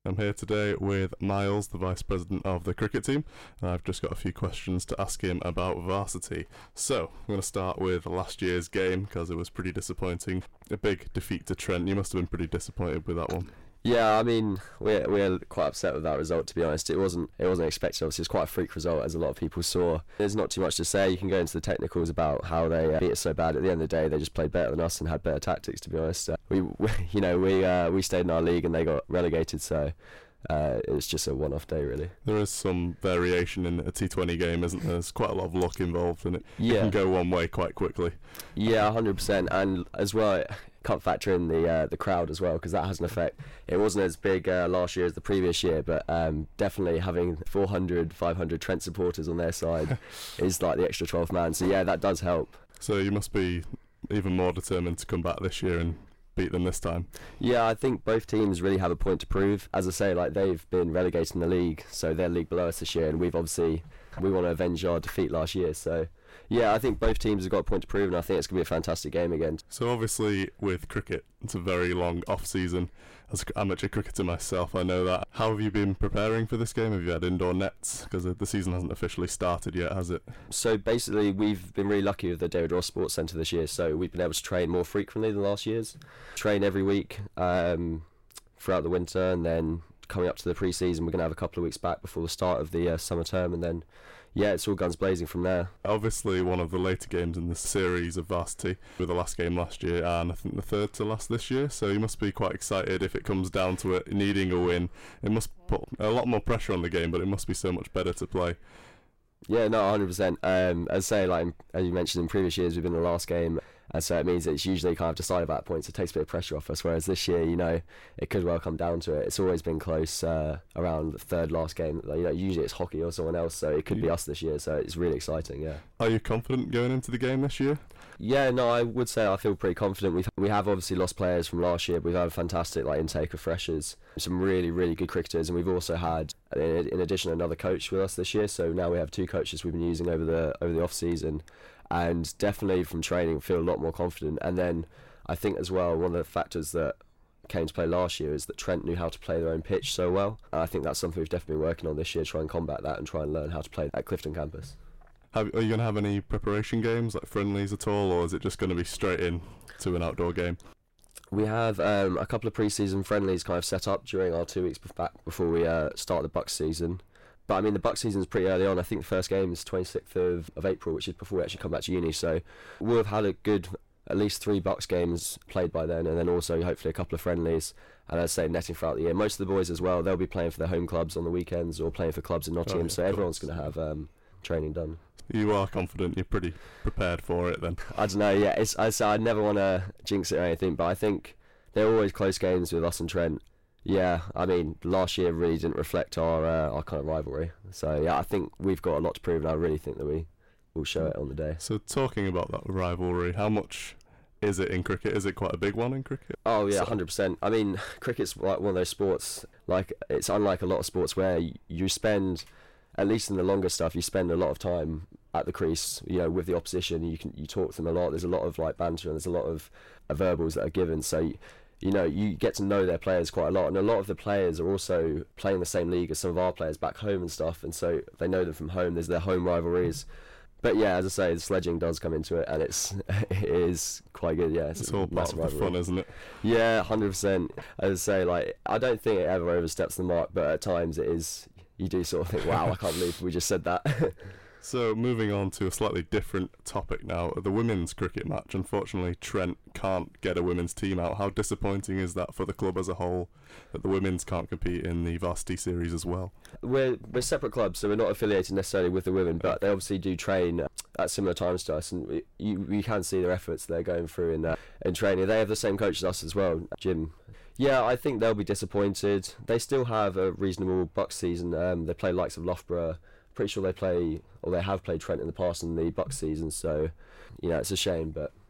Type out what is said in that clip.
I'm here today with Miles, the Vice President of the cricket team, and I've just got a few questions to ask him about varsity. So, I'm going to start with last year's game, because it was pretty disappointing. A big defeat to Trent. You must have been pretty disappointed with that one. Yeah, I mean, we're quite upset with that result, to be honest. It wasn't expected. Obviously, it's quite a freak result, as a lot of people saw. There's not too much to say. You can go into the technicals about how they beat us so bad. At the end of the day, they just played better than us and had better tactics, to be honest. We stayed in our league and they got relegated, so it was just a one-off day, really. There is some variation in a T20 game, isn't there? There's quite a lot of luck involved in it. Yeah. It can go one way quite quickly. Yeah, 100%. And as well, can't factor in the crowd as well, because that has an effect. It wasn't as big last year as the previous year, but definitely having 400, 500 Trent supporters on their side is like the extra 12th man. So yeah, that does help. So you must be even more determined to come back this year and beat them this time. Yeah, I think both teams really have a point to prove. As I say, like, they've been relegated in the league, so they're league below us this year, and we want to avenge our defeat last year. So yeah, I think both teams have got a point to prove, and I think it's going to be a fantastic game again. So obviously with cricket, it's a very long off-season. As an amateur cricketer myself, I know that. How have you been preparing for this game? Have you had indoor nets? Because the season hasn't officially started yet, has it? So basically, we've been really lucky with the David Ross Sports Centre this year, so we've been able to train more frequently than last year's. Train every week throughout the winter, and then coming up to the pre-season, we're going to have a couple of weeks back before the start of the summer term, and then yeah, it's all guns blazing from there. Obviously one of the later games in the series of varsity, with the last game last year and I think the third to last this year, so you must be quite excited if it comes down to it needing a win. It must put a lot more pressure on the game, but it must be so much better to play. Yeah, no, 100%. As I say, like, as you mentioned, in previous years we've been in the last game, and so it means that it's usually kind of decided at points. It takes a bit of pressure off us, whereas this year, it could well come down to it. It's always been close around the third last game. Usually it's hockey or someone else, so it could be us this year, so it's really exciting, yeah. Are you confident going into the game this year? Yeah, no, I would say I feel pretty confident. We have obviously lost players from last year, but we've had a fantastic intake of freshers, some really, really good cricketers, and we've also had, in addition, another coach with us this year, so now we have two coaches we've been using over the off-season, and definitely from training feel a lot more confident. And then I think as well, one of the factors that came to play last year is that Trent knew how to play their own pitch so well, and I think that's something we've definitely been working on this year, try and combat that and try and learn how to play at Clifton campus. Are you going to have any preparation games, like friendlies at all, or is it just going to be straight in to an outdoor game? We have a couple of pre-season friendlies kind of set up during our 2 weeks back before we start the Bucks season. But I mean, the Bucks season is pretty early on. I think the first game is 26th of April, which is before we actually come back to uni. So we'll have had a good, at least 3 Bucks games played by then, and then also hopefully a couple of friendlies. And as I say, netting throughout the year. Most of the boys as well, they'll be playing for their home clubs on the weekends or playing for clubs in Nottingham. So everyone's going to have training done. You are confident, you're pretty prepared for it then? I don't know, yeah. I never want to jinx it or anything, but I think they're always close games with us and Trent. Yeah, I mean, last year really didn't reflect our kind of rivalry. So yeah, I think we've got a lot to prove, and I really think that we will show it on the day. So talking about that rivalry, how much is it in cricket? Is it quite a big one in cricket? Oh yeah, 100%. I mean, cricket's like one of those sports, like, it's unlike a lot of sports where you spend, at least in the longer stuff, you spend a lot of time at the crease, with the opposition. You talk to them a lot. There's a lot of banter, and there's a lot of verbals that are given. So you get to know their players quite a lot, and a lot of the players are also playing the same league as some of our players back home and stuff, and so they know them from home. There's their home rivalries. But yeah, as I say, the sledging does come into it, and it is quite good. Yeah, it's all part of the fun, isn't it? Yeah, 100%. As I say, I don't think it ever oversteps the mark, but at times it is. You do sort of think, wow, I can't believe we just said that. So moving on to a slightly different topic now, the women's cricket match. Unfortunately, Trent can't get a women's team out. How disappointing is that for the club as a whole, that the women's can't compete in the varsity series as well? We're separate clubs, so we're not affiliated necessarily with the women, but they obviously do train at similar times to us, and we can see their efforts they're going through in training. They have the same coach as us as well, Jim. Yeah, I think they'll be disappointed. They still have a reasonable Bucks season. They play likes of Loughborough. Pretty sure they have played Trent in the past in the Bucks season, so it's a shame, but